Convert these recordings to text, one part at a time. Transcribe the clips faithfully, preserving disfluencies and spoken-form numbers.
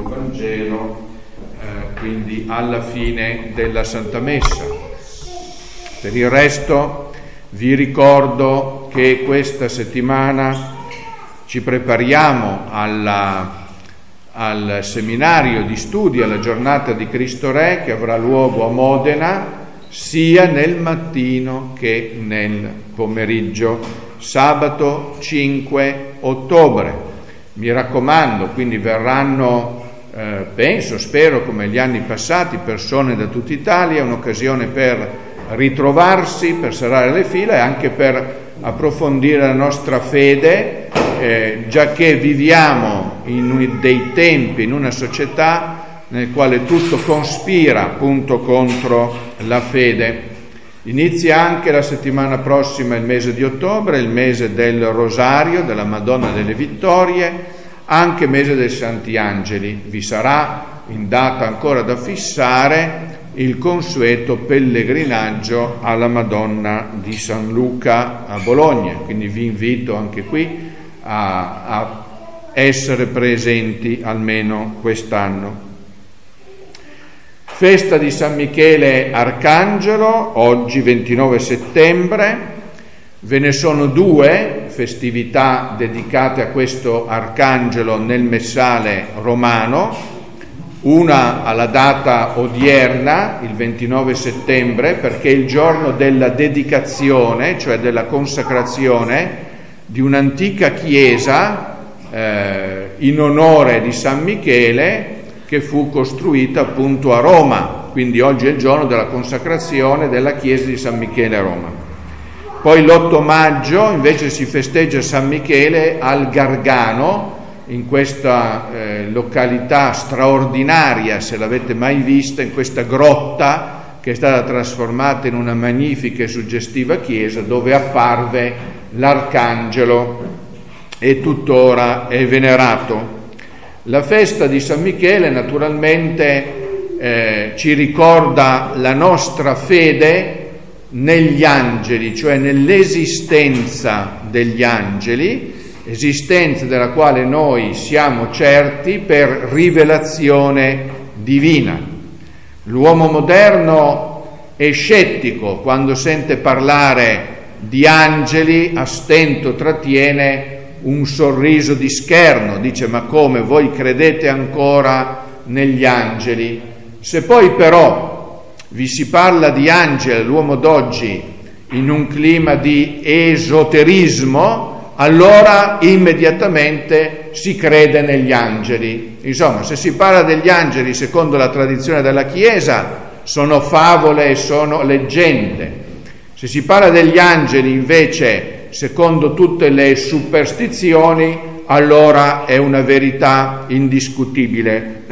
Santo Vangelo, eh, quindi alla fine della Santa Messa. Per il resto vi ricordo che questa settimana ci prepariamo alla, al seminario di studi, alla giornata di Cristo Re, che avrà luogo a Modena sia nel mattino che nel pomeriggio, sabato cinque ottobre. Mi raccomando, quindi verranno, eh, penso, spero, come gli anni passati, persone da tutta Italia, è un'occasione per ritrovarsi, per serrare le fila e anche per approfondire la nostra fede, eh, già che viviamo in dei tempi, in una società nel quale tutto conspira appunto contro la fede. Inizia anche la settimana prossima il mese di ottobre, il mese del Rosario, della Madonna delle Vittorie, anche mese dei Santi Angeli. Vi sarà, in data ancora da fissare, il consueto pellegrinaggio alla Madonna di San Luca a Bologna, quindi vi invito anche qui a, a essere presenti almeno quest'anno. Festa di San Michele Arcangelo, oggi ventinove settembre. Ve ne sono due festività dedicate a questo arcangelo nel messale romano, una alla data odierna, il ventinove settembre, perché è il giorno della dedicazione, cioè della consacrazione di un'antica chiesa eh, in onore di San Michele, che fu costruita appunto a Roma, quindi oggi è il giorno della consacrazione della chiesa di San Michele a Roma. Poi l'otto maggio invece si festeggia San Michele al Gargano, in questa eh, località straordinaria, se l'avete mai vista, in questa grotta che è stata trasformata in una magnifica e suggestiva chiesa dove apparve l'arcangelo e tuttora è venerato. La festa di San Michele naturalmente eh, ci ricorda la nostra fede negli angeli, cioè nell'esistenza degli angeli, esistenza della quale noi siamo certi per rivelazione divina. L'uomo moderno è scettico quando sente parlare di angeli, a stento trattiene un sorriso di scherno, dice: ma come, voi credete ancora negli angeli? Se poi però vi si parla di angeli all'uomo d'oggi in un clima di esoterismo, allora immediatamente si crede negli angeli. Insomma, se si parla degli angeli secondo la tradizione della Chiesa, sono favole e sono leggende. Se si parla degli angeli invece secondo tutte le superstizioni, allora è una verità indiscutibile.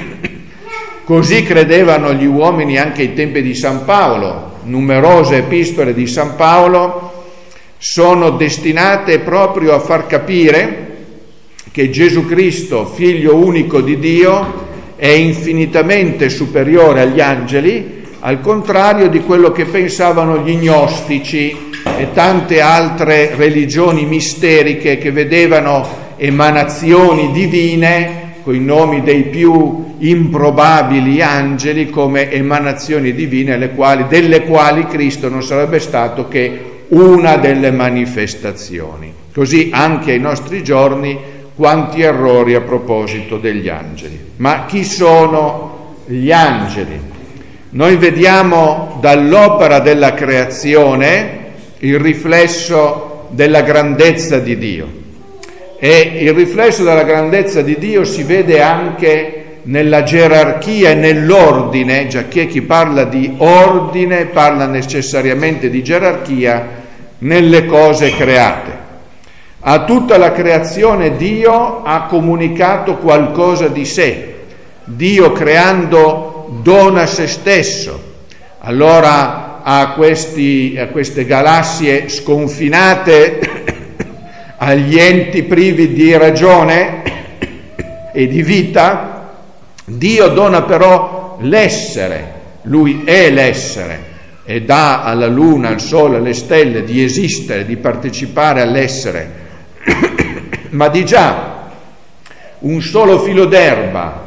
Così credevano gli uomini anche ai tempi di San Paolo. Numerose epistole di San Paolo sono destinate proprio a far capire che Gesù Cristo, figlio unico di Dio, è infinitamente superiore agli angeli, al contrario di quello che pensavano gli gnostici e tante altre religioni misteriche che vedevano emanazioni divine con i nomi dei più improbabili angeli come emanazioni divine alle quali, delle quali Cristo non sarebbe stato che una delle manifestazioni. Così anche ai nostri giorni quanti errori a proposito degli angeli. Ma chi sono gli angeli? Noi vediamo dall'opera della creazione il riflesso della grandezza di Dio, e il riflesso della grandezza di Dio si vede anche nella gerarchia e nell'ordine, giacché chi parla di ordine parla necessariamente di gerarchia nelle cose create. A tutta la creazione Dio ha comunicato qualcosa di sé. Dio, creando, dona se stesso. Allora a, questi, a queste galassie sconfinate, agli enti privi di ragione e di vita, Dio dona però l'essere. Lui è l'essere e dà alla luna, al sole, alle stelle di esistere, di partecipare all'essere. Ma di già un solo filo d'erba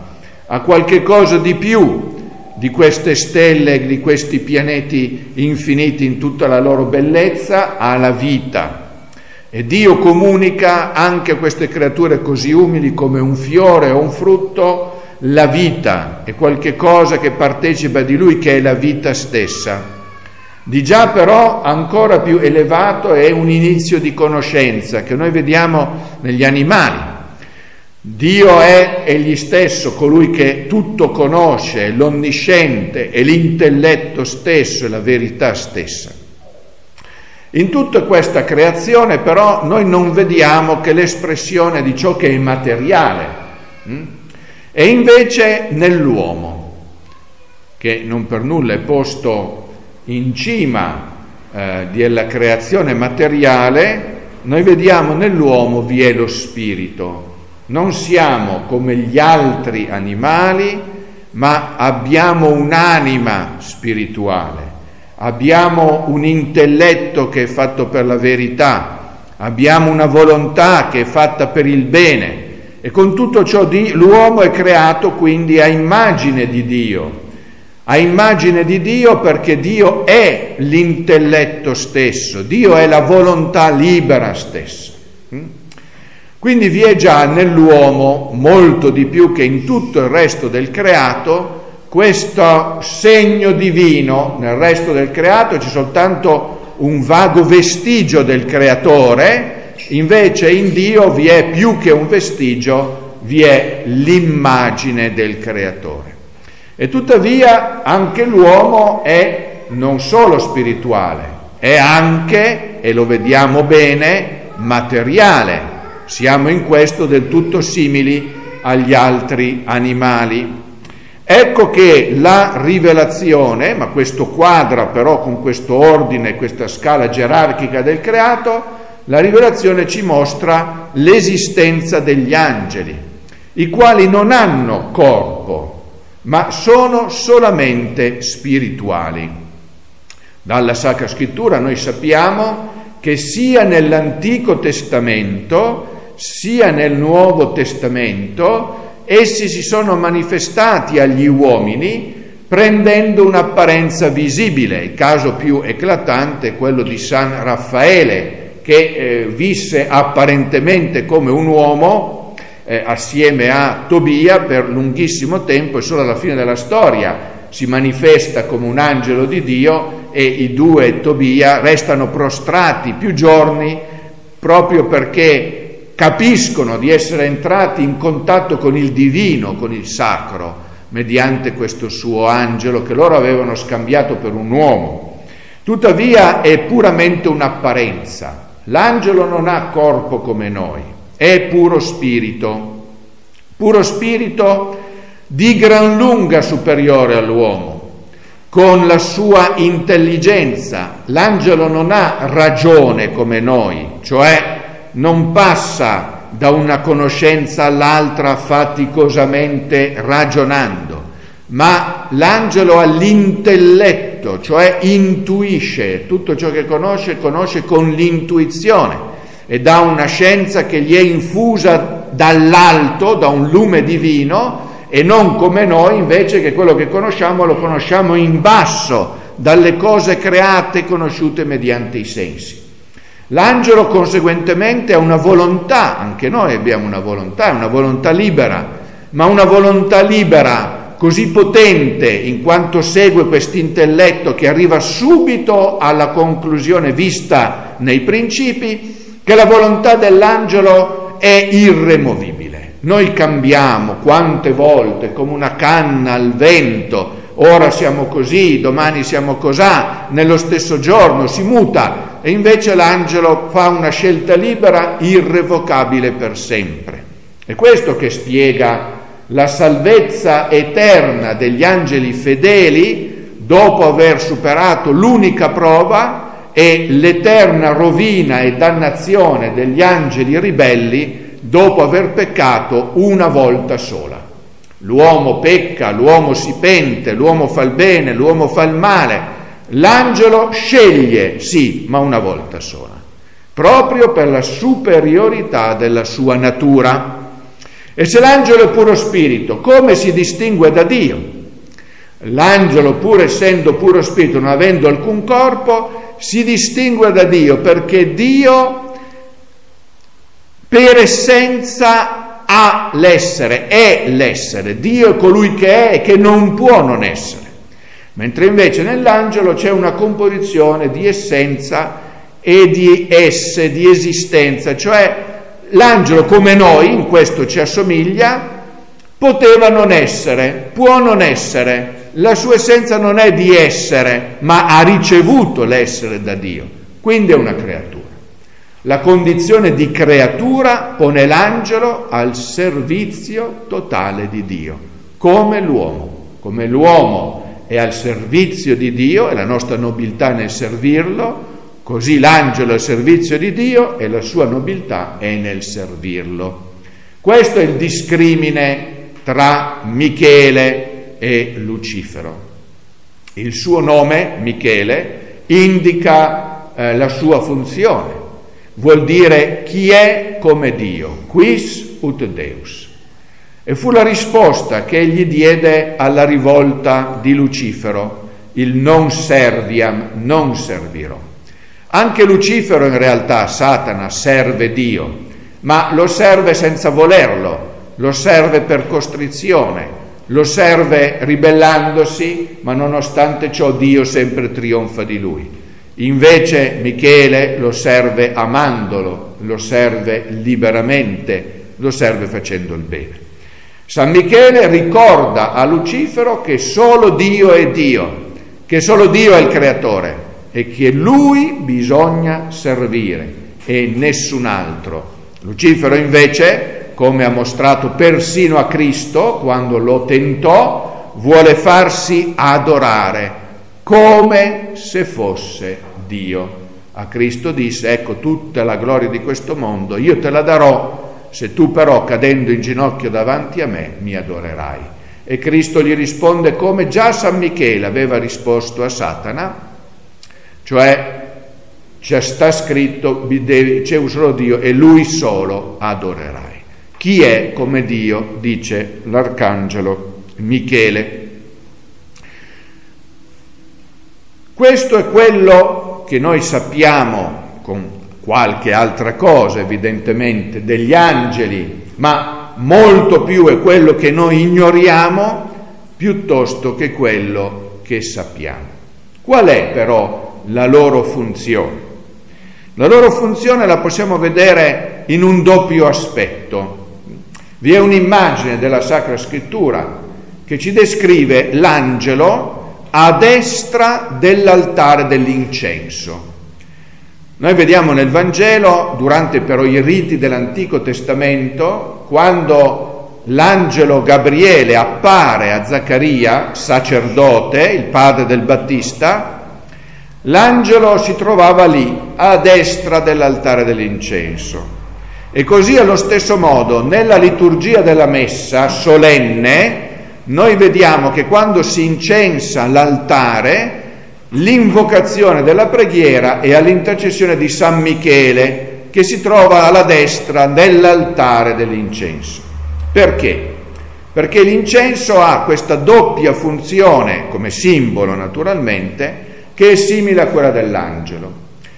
a qualche cosa di più di queste stelle, di questi pianeti infiniti in tutta la loro bellezza, alla vita. E Dio comunica anche a queste creature così umili come un fiore o un frutto la vita, è qualche cosa che partecipa di Lui, che è la vita stessa. Di già però ancora più elevato è un inizio di conoscenza che noi vediamo negli animali. Dio è egli stesso colui che tutto conosce, è l'onnisciente, è l'intelletto stesso, è la verità stessa. In tutta questa creazione però noi non vediamo che l'espressione di ciò che è materiale, hm? E invece nell'uomo, che non per nulla è posto in cima eh, della creazione materiale, noi vediamo nell'uomo vi è lo spirito. Non siamo come gli altri animali, ma abbiamo un'anima spirituale, abbiamo un intelletto che è fatto per la verità, abbiamo una volontà che è fatta per il bene, e con tutto ciò di, l'uomo è creato quindi a immagine di Dio, a immagine di Dio perché Dio è l'intelletto stesso, Dio è la volontà libera stessa. Quindi vi è già nell'uomo, molto di più che in tutto il resto del creato, questo segno divino. Nel resto del creato c'è soltanto un vago vestigio del creatore, invece in Dio vi è più che un vestigio, vi è l'immagine del creatore. E tuttavia anche l'uomo è non solo spirituale, è anche, e lo vediamo bene, materiale. Siamo in questo del tutto simili agli altri animali. Ecco che la rivelazione, ma questo quadra però con questo ordine, questa scala gerarchica del creato, la rivelazione ci mostra l'esistenza degli angeli, i quali non hanno corpo, ma sono solamente spirituali. Dalla Sacra Scrittura noi sappiamo che sia nell'Antico Testamento sia nel Nuovo Testamento essi si sono manifestati agli uomini prendendo un'apparenza visibile. Il caso più eclatante è quello di San Raffaele, che eh, visse apparentemente come un uomo eh, assieme a Tobia per lunghissimo tempo, e solo alla fine della storia si manifesta come un angelo di Dio, e i due Tobia restano prostrati più giorni proprio perché capiscono di essere entrati in contatto con il divino, con il sacro, mediante questo suo angelo che loro avevano scambiato per un uomo. Tuttavia è puramente un'apparenza. L'angelo non ha corpo come noi, è puro spirito, puro spirito di gran lunga superiore all'uomo, con la sua intelligenza. L'angelo non ha ragione come noi, cioè non passa da una conoscenza all'altra faticosamente ragionando, ma l'angelo ha l'intelletto, cioè intuisce tutto ciò che conosce, conosce con l'intuizione, ed ha una scienza che gli è infusa dall'alto, da un lume divino, e non come noi invece che quello che conosciamo lo conosciamo in basso, dalle cose create e conosciute mediante i sensi. L'angelo conseguentemente ha una volontà, anche noi abbiamo una volontà, una volontà libera, ma una volontà libera così potente in quanto segue quest'intelletto che arriva subito alla conclusione vista nei principi, che la volontà dell'angelo è irremovibile. Noi cambiamo quante volte come una canna al vento, ora siamo così, domani siamo cosà, nello stesso giorno si muta, e invece l'angelo fa una scelta libera, irrevocabile per sempre. È questo che spiega la salvezza eterna degli angeli fedeli dopo aver superato l'unica prova e l'eterna rovina e dannazione degli angeli ribelli dopo aver peccato una volta sola. L'uomo pecca, l'uomo si pente, l'uomo fa il bene, l'uomo fa il male. L'angelo sceglie, sì, ma una volta sola, proprio per la superiorità della sua natura. E se l'angelo è puro spirito, come si distingue da Dio? L'angelo, pur essendo puro spirito, non avendo alcun corpo, si distingue da Dio, perché Dio per essenza ha l'essere, è l'essere. Dio è colui che è e che non può non essere. Mentre invece nell'angelo c'è una composizione di essenza e di esse, di esistenza, cioè l'angelo, come noi, in questo ci assomiglia, poteva non essere, può non essere. La sua essenza non è di essere, ma ha ricevuto l'essere da Dio, quindi è una creatura. La condizione di creatura pone l'angelo al servizio totale di Dio, come l'uomo. Come l'uomo è al servizio di Dio e la nostra nobiltà nel servirlo, così l'angelo è al servizio di Dio e la sua nobiltà è nel servirlo. Questo è il discrimine tra Michele e Lucifero. Il suo nome, Michele, indica eh, la sua funzione. Vuol dire chi è come Dio, quis ut Deus. E fu la risposta che egli diede alla rivolta di Lucifero, il non serviam, non servirò. Anche Lucifero in realtà, Satana, serve Dio, ma lo serve senza volerlo, lo serve per costrizione, lo serve ribellandosi, ma nonostante ciò Dio sempre trionfa di lui. Invece Michele lo serve amandolo, lo serve liberamente, lo serve facendo il bene. San Michele ricorda a Lucifero che solo Dio è Dio, che solo Dio è il creatore e che lui bisogna servire e nessun altro. Lucifero invece, come ha mostrato persino a Cristo quando lo tentò, vuole farsi adorare come se fosse Dio. A Cristo disse: ecco, tutta la gloria di questo mondo io te la darò, se tu però cadendo in ginocchio davanti a me mi adorerai. E Cristo gli risponde come già San Michele aveva risposto a Satana, cioè c'è sta scritto c'è un solo Dio e lui solo adorerai. Chi è come Dio, dice l'arcangelo Michele. Questo è quello che noi sappiamo, con qualche altra cosa evidentemente, degli angeli, ma molto più è quello che noi ignoriamo piuttosto che quello che sappiamo. Qual è però la loro funzione? La loro funzione la possiamo vedere in un doppio aspetto. Vi è un'immagine della Sacra Scrittura che ci descrive l'angelo a destra dell'altare dell'incenso. Noi vediamo nel Vangelo, durante però i riti dell'Antico Testamento, quando l'angelo Gabriele appare a Zaccaria, sacerdote, il padre del Battista, l'angelo si trovava lì, a destra dell'altare dell'incenso. E così allo stesso modo, nella liturgia della messa solenne, noi vediamo che quando si incensa l'altare, l'invocazione della preghiera è all'intercessione di San Michele, che si trova alla destra dell'altare dell'incenso. Perché? Perché l'incenso ha questa doppia funzione, come simbolo naturalmente, che è simile a quella dell'angelo.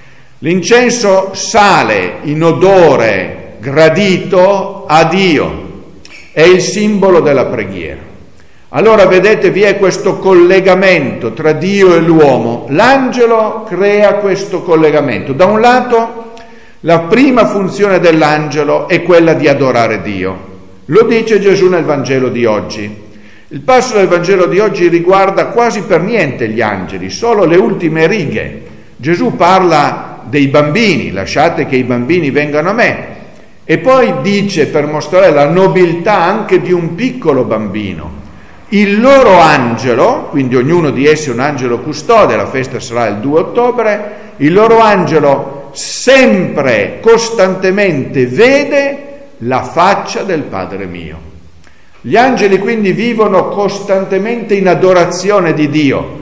L'incenso sale in odore gradito a Dio, è il simbolo della preghiera. Allora vedete, vi è questo collegamento tra Dio e l'uomo. L'angelo crea questo collegamento. Da un lato, la prima funzione dell'angelo è quella di adorare Dio. Lo dice Gesù nel Vangelo di oggi. Il passo del Vangelo di oggi riguarda quasi per niente gli angeli, solo le ultime righe. Gesù parla dei bambini, lasciate che i bambini vengano a me. E poi dice, per mostrare la nobiltà anche di un piccolo bambino, il loro angelo, quindi ognuno di essi è un angelo custode, la festa sarà il due ottobre, il loro angelo sempre, costantemente vede la faccia del Padre mio. Gli angeli quindi vivono costantemente in adorazione di Dio,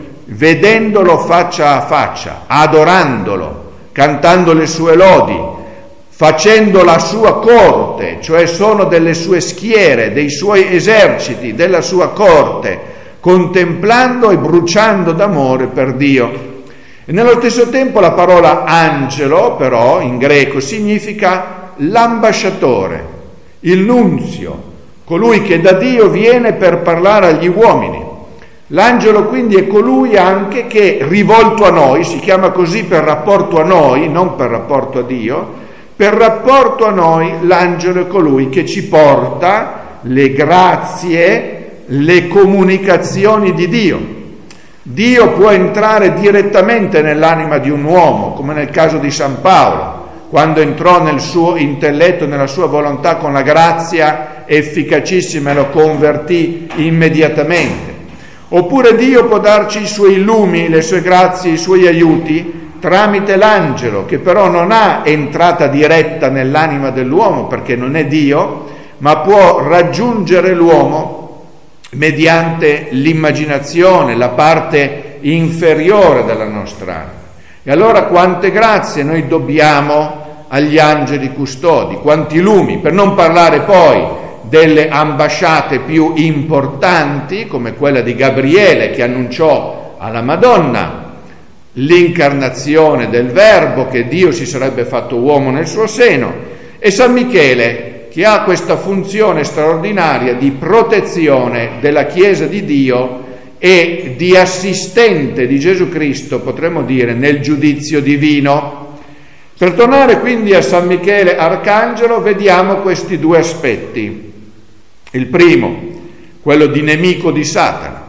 vedendolo faccia a faccia, adorandolo, cantando le sue lodi, facendo la sua corte, cioè sono delle sue schiere, dei suoi eserciti, della sua corte, contemplando e bruciando d'amore per Dio. E nello stesso tempo la parola angelo, però, in greco, significa l'ambasciatore, il nunzio, colui che da Dio viene per parlare agli uomini. L'angelo quindi è colui anche che, rivolto a noi, si chiama così per rapporto a noi, non per rapporto a Dio, per rapporto a noi l'angelo è colui che ci porta le grazie, le comunicazioni di Dio. Dio può entrare direttamente nell'anima di un uomo, come nel caso di San Paolo, quando entrò nel suo intelletto, nella sua volontà con la grazia efficacissima e lo convertì immediatamente. Oppure Dio può darci i suoi lumi, le sue grazie, i suoi aiuti tramite l'angelo, che però non ha entrata diretta nell'anima dell'uomo perché non è Dio, ma può raggiungere l'uomo mediante l'immaginazione, la parte inferiore della nostra anima. E allora quante grazie noi dobbiamo agli angeli custodi, quanti lumi, per non parlare poi delle ambasciate più importanti, come quella di Gabriele che annunciò alla Madonna l'incarnazione del Verbo, che Dio si sarebbe fatto uomo nel suo seno, e San Michele che ha questa funzione straordinaria di protezione della Chiesa di Dio e di assistente di Gesù Cristo, potremmo dire, nel giudizio divino. Per tornare quindi a San Michele Arcangelo, vediamo questi due aspetti. Il primo, quello di nemico di Satana.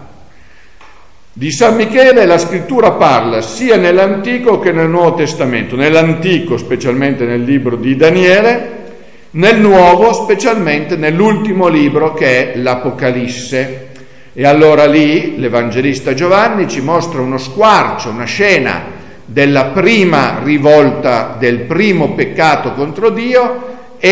Di San Michele la Scrittura parla sia nell'Antico che nel Nuovo Testamento, nell'Antico specialmente nel libro di Daniele, nel Nuovo specialmente nell'ultimo libro che è l'Apocalisse. E allora lì l'Evangelista Giovanni ci mostra uno squarcio, una scena della prima rivolta, del primo peccato contro Dio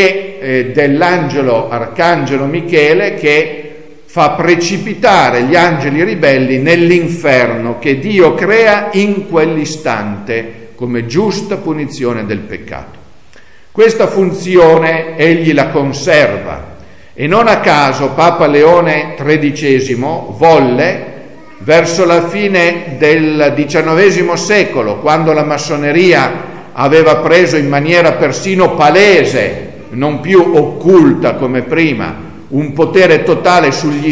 e eh, dell'angelo Arcangelo Michele che fa precipitare gli angeli ribelli nell'inferno che Dio crea in quell'istante come giusta punizione del peccato. Questa funzione egli la conserva e non a caso Papa Leone tredicesimo volle, verso la fine del diciannovesimo secolo, quando la massoneria aveva preso in maniera persino palese, non più occulta come prima, un potere totale sugli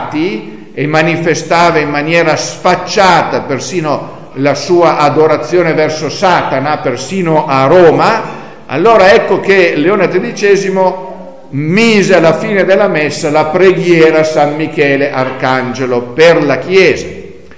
stati e manifestava in maniera sfacciata persino la sua adorazione verso Satana, persino a Roma. Allora ecco che Leone tredicesimo mise alla fine della messa la preghiera a San Michele Arcangelo per la Chiesa.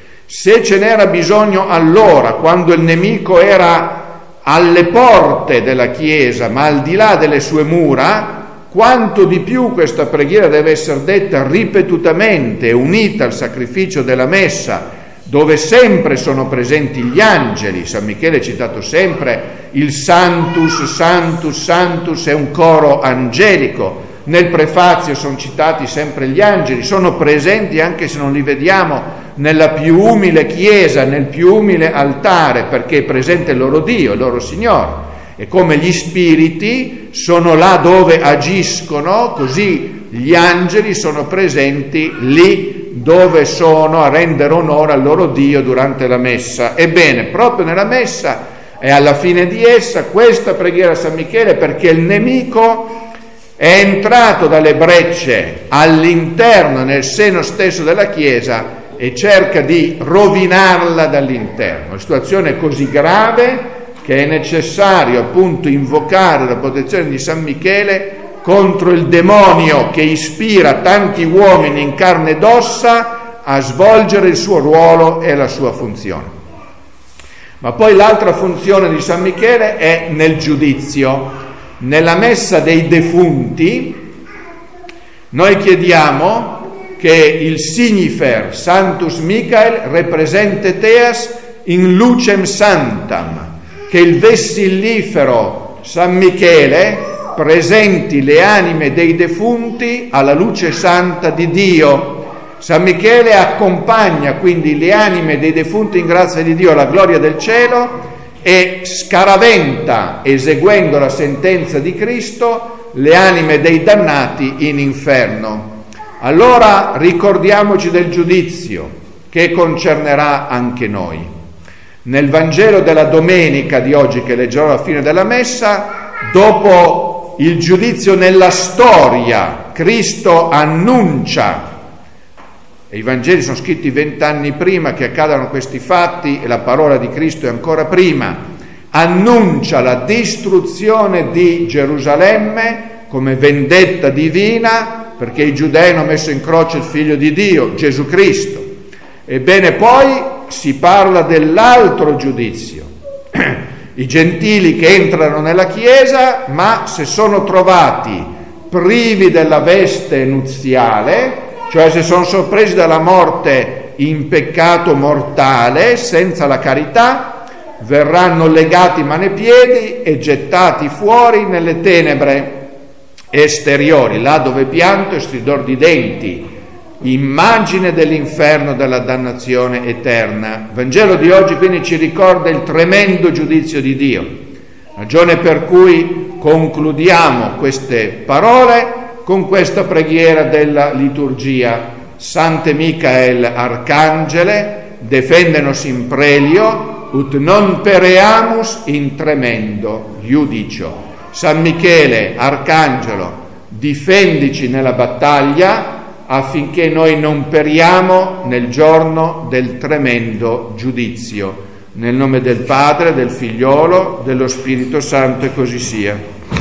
Se ce n'era bisogno allora, quando il nemico era alle porte della Chiesa, ma al di là delle sue mura, quanto di più questa preghiera deve essere detta ripetutamente, unita al sacrificio della messa, dove sempre sono presenti gli angeli. San Michele è citato sempre, il Sanctus, Sanctus, Sanctus è un coro angelico. Nel prefazio sono citati sempre gli angeli, sono presenti anche se non li vediamo nella più umile chiesa, nel più umile altare, perché è presente il loro Dio, il loro Signore. E come gli spiriti sono là dove agiscono, così gli angeli sono presenti lì dove sono a rendere onore al loro Dio durante la messa. Ebbene, proprio nella messa e alla fine di essa questa preghiera a San Michele, perché il nemico è entrato dalle brecce all'interno, nel seno stesso della Chiesa, e cerca di rovinarla dall'interno. La situazione è così grave che è necessario appunto invocare la protezione di San Michele contro il demonio che ispira tanti uomini in carne ed ossa a svolgere il suo ruolo e la sua funzione. Ma poi l'altra funzione di San Michele è nel giudizio. Nella messa dei defunti noi chiediamo che il signifer Sanctus Michael represente teas in lucem santam, che il vessillifero San Michele presenti le anime dei defunti alla luce santa di Dio. San Michele accompagna quindi le anime dei defunti in grazia di Dio alla gloria del cielo e scaraventa, eseguendo la sentenza di Cristo, le anime dei dannati in inferno. Allora ricordiamoci del giudizio che concernerà anche noi. Nel Vangelo della domenica di oggi, che leggerò alla fine della messa, dopo il giudizio nella storia, Cristo annuncia, e i Vangeli sono scritti vent'anni prima che accadano questi fatti e la parola di Cristo è ancora prima, annuncia la distruzione di Gerusalemme come vendetta divina perché i giudei hanno messo in croce il Figlio di Dio, Gesù Cristo. Ebbene, poi si parla dell'altro giudizio, i gentili che entrano nella Chiesa, ma se sono trovati privi della veste nuziale, cioè se sono sorpresi dalla morte in peccato mortale, senza la carità, verranno legati mani e piedi e gettati fuori nelle tenebre esteriori, là dove pianto e stridor di denti, immagine dell'inferno, della dannazione eterna. Il Vangelo di oggi quindi ci ricorda il tremendo giudizio di Dio, ragione per cui concludiamo queste parole con questa preghiera della liturgia: Sante Michael Arcangele, defendenos in prelio, ut non pereamus in tremendo iudicio. San Michele Arcangelo, difendici nella battaglia affinché noi non periamo nel giorno del tremendo giudizio. Nel nome del Padre, del Figliolo, dello Spirito Santo, e così sia.